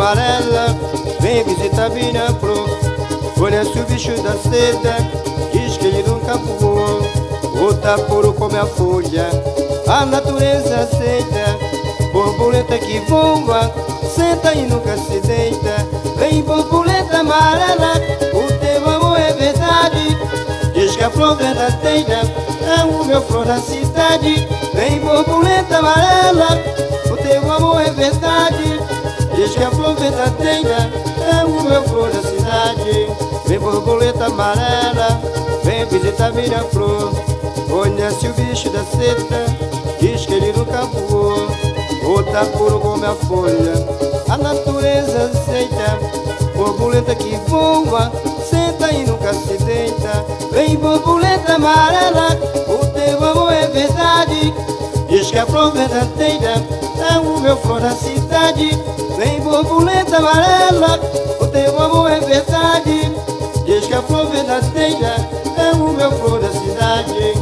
amarela, vem visitar minha flor. Conhece o bicho da seda, diz que ele nunca voou. O taporo come a folha, a natureza aceita. Borboleta que voa, senta e nunca se deita. Vem borboleta amarela, o teu amor é verdade. Diz que a flor verdadeira é o meu flor da cidade. Vem borboleta amarela, o teu amor é verdade. Diz que a flor verdadeira é o meu flor da cidade. Vem borboleta amarela, vem visitar minha flor. Conhece o bicho da seda, diz que ele nunca voou. O taporo come a folha, a natureza aceita. Borboleta que voa, senta e nunca se deita. Vem borboleta amarela, o teu amor é verdade. Diz que a flor verdadeira é o meu flor da cidade. Vem borboleta amarela, o teu amor é verdade. Diz que a flor verdadeira é o meu flor da cidade.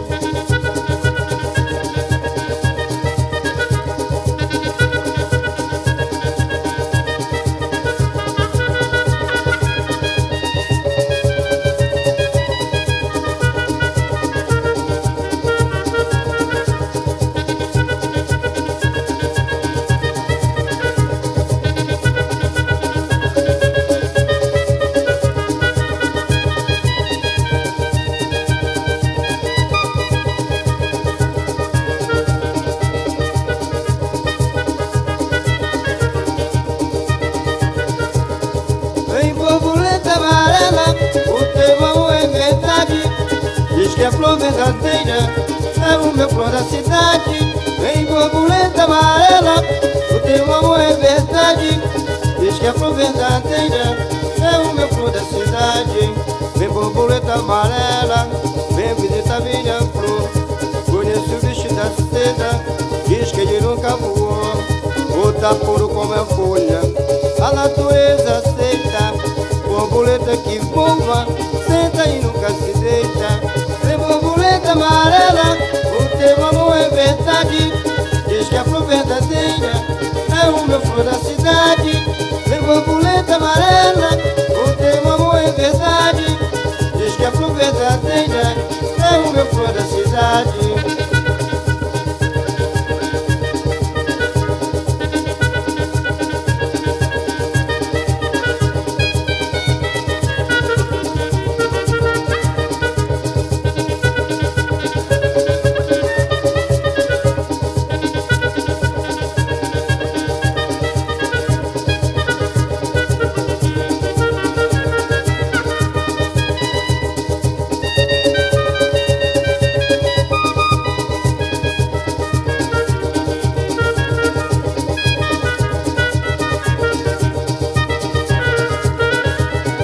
Vem borboleta amarela, o teu amor é verdade. Diz que a flor verdadeira é o meu flor da cidade. Vem borboleta amarela, o teu amor é verdade. Diz que a flor verdadeira é o meu flor da cidade. Vem borboleta amarela, vem visitar minha flor. Conheço o bicho da seda, diz que ele nunca voou. O taporo come a folha, a natureza aceita. Borboleta que voa, senta e nunca se deita. Vem borboleta amarela, o teu amor é verdade. Diz que a flor verdadeira é o meu flor da cidade.